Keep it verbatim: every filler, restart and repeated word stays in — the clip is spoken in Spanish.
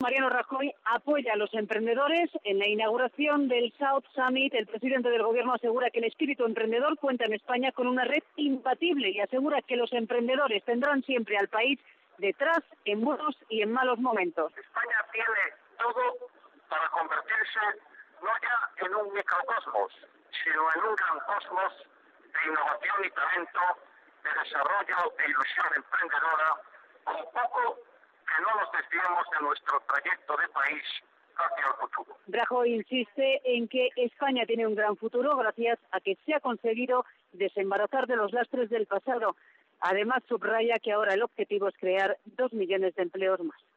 Mariano Rajoy apoya a los emprendedores. En la inauguración del South Summit, el presidente del gobierno asegura que el espíritu emprendedor cuenta en España con una red imbatible y asegura que los emprendedores tendrán siempre al país detrás en buenos y en malos momentos. España tiene todo para convertirse no ya en un microcosmos, sino en un gran cosmos de innovación y talento, de desarrollo e ilusión emprendedora, con poco que no nos desviemos de nuestro trayecto de país hacia el futuro. Rajoy insiste en que España tiene un gran futuro gracias a que se ha conseguido desembarazar de los lastres del pasado. Además, subraya que ahora el objetivo es crear dos millones de empleos más.